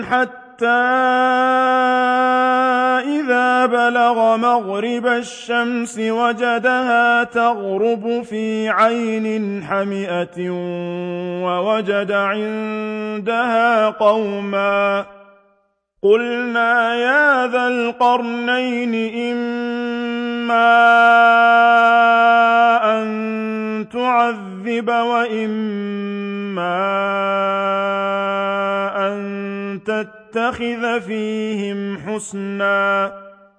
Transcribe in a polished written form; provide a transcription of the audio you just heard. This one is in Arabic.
حتى إذا بلغ مغرب الشمس وجدها تغرب في عين حمئة ووجد عندها قوما قلنا يا ذا القرنين إما أن تعذب وإما أن تتخذ فيهم حسنا